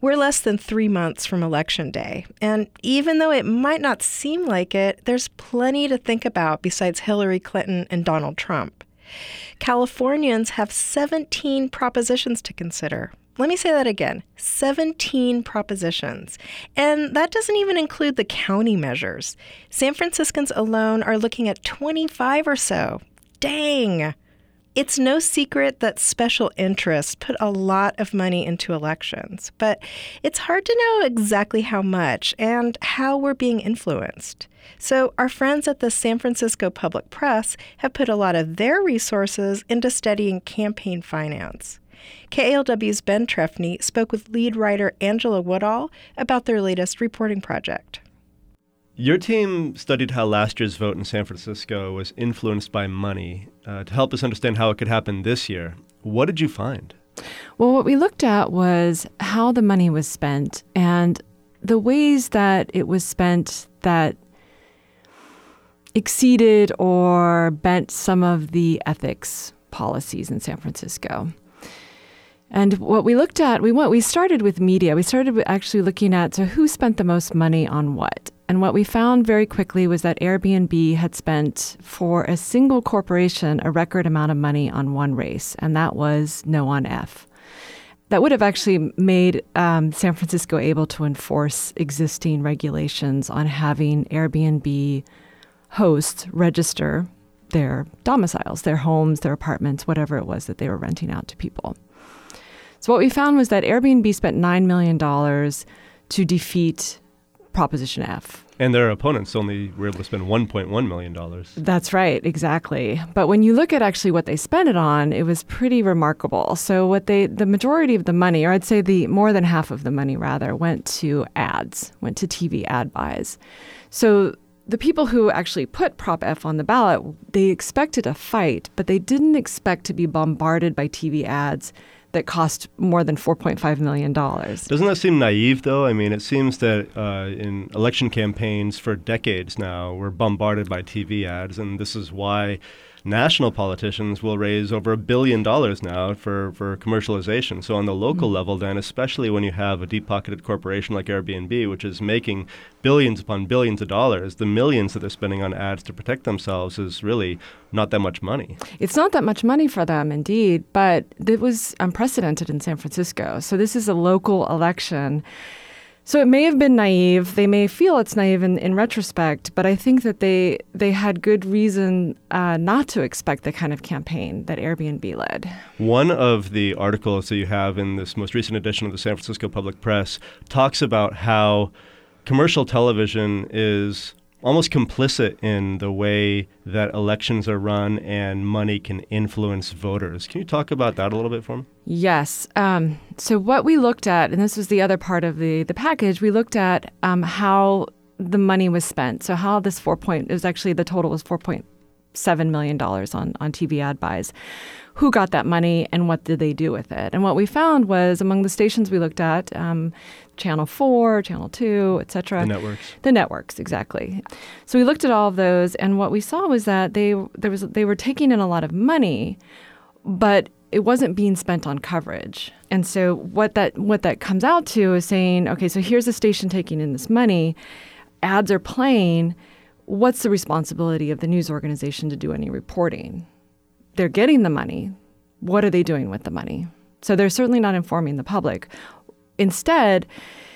We're less than 3 months from Election Day, and even though it might not seem like it, there's plenty to think about besides Hillary Clinton and Donald Trump. Californians have 17 propositions to consider. Let me say that again, 17 propositions. And that doesn't even include the county measures. San Franciscans alone are looking at 25 or so. Dang! It's no secret that special interests put a lot of money into elections, but it's hard to know exactly how much and how we're being influenced. So our friends at the San Francisco Public Press have put a lot of their resources into studying campaign finance. KALW's Ben Trefny spoke with lead writer Angela Woodall about their latest reporting project. Your team studied how last year's vote in San Francisco was influenced by money to help us understand how it could happen this year. What did you find? Well, what we looked at was how the money was spent and the ways that it was spent that exceeded or bent some of the ethics policies in San Francisco. And what we looked at, we started with media. We started with actually looking at, so who spent the most money on what? And what we found very quickly was that Airbnb had spent for a single corporation a record amount of money on one race, and that was No on F. That would have actually made San Francisco able to enforce existing regulations on having Airbnb hosts register their domiciles, their homes, their apartments, whatever it was that they were renting out to people. So what we found was that Airbnb spent $9 million to defeat Proposition F. And their opponents only were able to spend $1.1 million. That's right, exactly. But when you look at actually what they spent it on, it was pretty remarkable. So the majority of the money, or I'd say more than half of the money rather, went to ads, went to TV ad buys. So the people who actually put Prop F on the ballot, they expected a fight, but they didn't expect to be bombarded by TV ads that cost more than $4.5 million. Doesn't that seem naive, though? I mean, it seems that in election campaigns for decades now, we're bombarded by TV ads, and this is why national politicians will raise over $1 billion now for commercialization. So on the local level, then, especially when you have a deep-pocketed corporation like Airbnb, which is making billions upon billions of dollars, the millions that they're spending on ads to protect themselves is really not that much money. It's not that much money for them, indeed, but it was unprecedented in San Francisco. So this is a local election. So it may have been naive. They may feel it's naive in retrospect, but I think that they had good reason not to expect the kind of campaign that Airbnb led. One of the articles that you have in this most recent edition of the San Francisco Public Press talks about how commercial television is almost complicit in the way that elections are run and money can influence voters. Can you talk about that a little bit for me? Yes. So what we looked at, and this was the other part of the package, we looked at how the money was spent. So how this the total was $4.7 million on TV ad buys. Who got that money and what did they do with it? And what we found was among the stations we looked at, Channel 4, Channel 2, et cetera. The networks. The networks, exactly. So we looked at all of those, and what we saw was that they were taking in a lot of money, but it wasn't being spent on coverage. And so what that comes out to is saying, okay, so here's a station taking in this money, ads are playing, what's the responsibility of the news organization to do any reporting? They're getting the money. What are they doing with the money? So they're certainly not informing the public. Instead,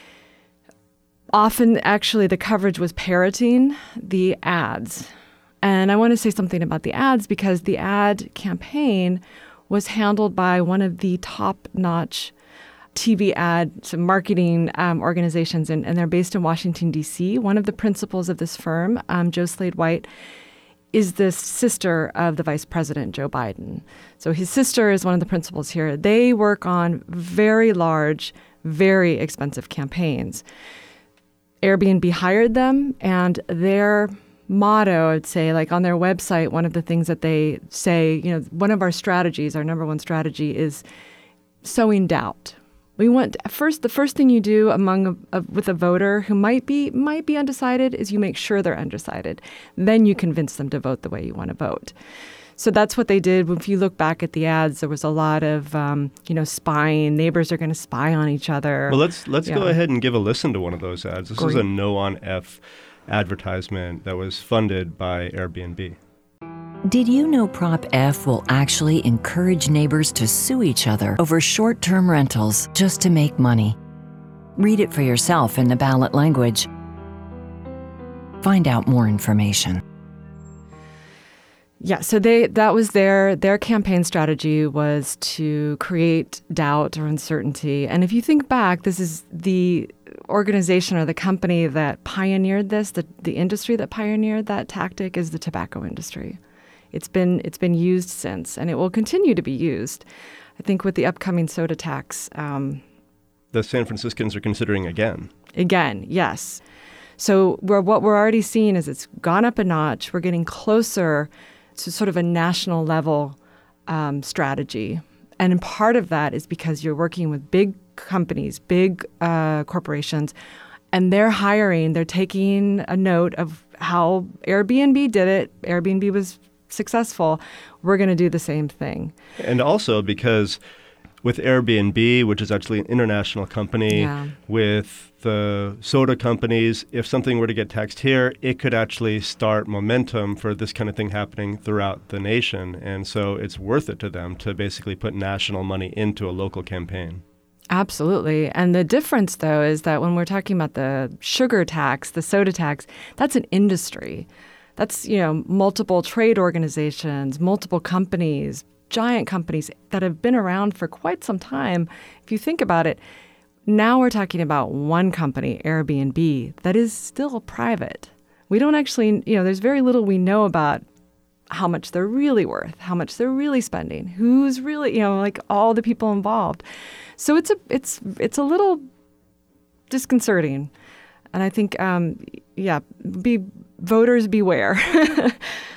often actually the coverage was parroting the ads. And I want to say something about the ads because the ad campaign was handled by one of the top-notch TV ad marketing organizations, and they're based in Washington, D.C. One of the principals of this firm, Joe Slade-White, is the sister of the Vice President, Joe Biden. So his sister is one of the principals here. They work on very large, very expensive campaigns. Airbnb hired them, and their motto, I'd say, like on their website, one of the things that they say, one of our strategies, our number one strategy is sowing doubt. We want the first thing you do with a voter who might be undecided is you make sure they're undecided. Then you convince them to vote the way you want to vote. So that's what they did. If you look back at the ads, there was a lot of, spying. Neighbors are going to spy on each other. Well, let's go ahead and give a listen to one of those ads. This is Great. a No on F advertisement that was funded by Airbnb. Did you know Prop F will actually encourage neighbors to sue each other over short-term rentals just to make money? Read it for yourself in the ballot language. Find out more information. Yeah, so that was their campaign strategy was to create doubt or uncertainty. And if you think back, this is the organization or the company that pioneered this, the industry that pioneered that tactic is the tobacco industry. It's been used since, and it will continue to be used. I think with the upcoming soda tax. The San Franciscans are considering again. Again, yes. So what we're already seeing is it's gone up a notch. We're getting closer to sort of a national level strategy. And part of that is because you're working with big companies, big corporations, and they're taking a note of how Airbnb did it. Airbnb was successful. We're going to do the same thing. And also because with Airbnb, which is actually an international company, with the soda companies, if something were to get taxed here, it could actually start momentum for this kind of thing happening throughout the nation. And so it's worth it to them to basically put national money into a local campaign. Absolutely. And the difference, though, is that when we're talking about the sugar tax, the soda tax, that's an industry. That's, multiple trade organizations, multiple companies, giant companies that have been around for quite some time. If you think about it, now we're talking about one company, Airbnb, that is still private. We don't actually, there's very little we know about how much they're really worth, how much they're really spending, who's really, like all the people involved. So it's a little disconcerting. And I think, voters beware.